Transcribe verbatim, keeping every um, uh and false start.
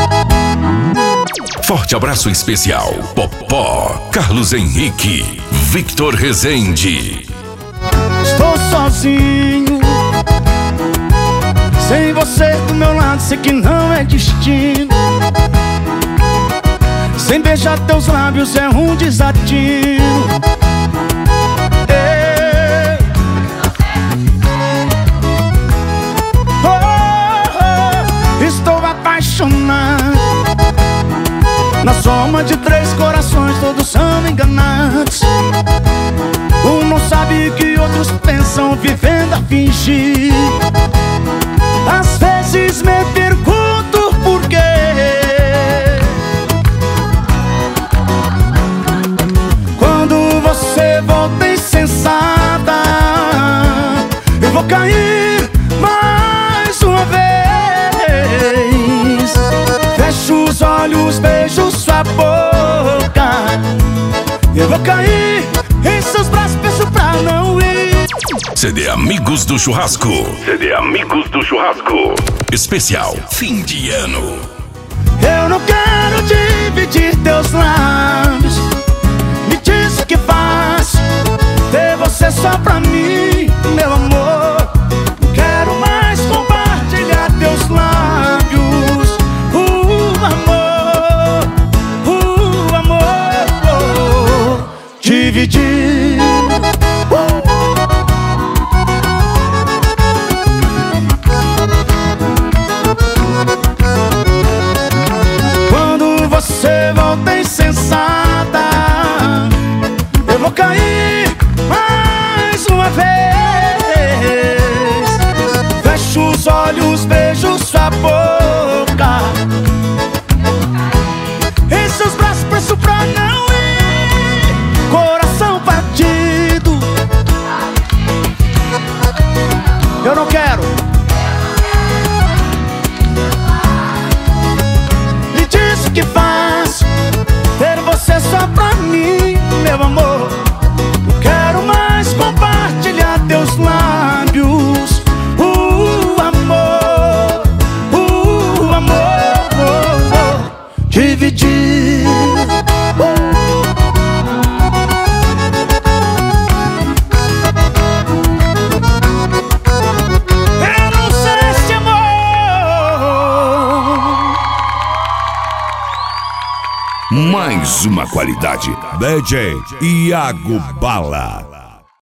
Forte abraço especial, Popó, Carlos Henrique, Victor Rezende. Estou sozinho, sem você do meu lado, sei que não é destino. Sem beijar teus lábios é um desatino. Ei. Oh, oh, estou apaixonado. Na soma de três corações todos são enganados. Um não sabe que outros pensam, vivendo a fingir. Às vezes me pergunto por quê. Quando você volta insensata, eu vou cair mais uma vez. Fecho os olhos, beijo sua boca, eu vou cair em seus braços, peço pra não ir. C D Amigos do Churrasco. C D Amigos do Churrasco. Especial fim de ano. Eu não quero dividir teus lábios. Me diz o que faço, ter você só pra mim, meu amor. Não quero mais compartilhar teus lábios. O amor, o amor, dividir. uh. Quando você volta insensata, eu vou cair mais uma vez. Fecho os olhos, beijo sua boca, em seus braços preço pra não ir. Coração partido, eu não quero. Me diz o que faço, ter você só pra mim, meu amor. Não quero mais compartilhar teus lábios. O amor, o amor, oh, oh, dividir. Eu não sei esse amor. Mais uma qualidade. D J Iago Bala.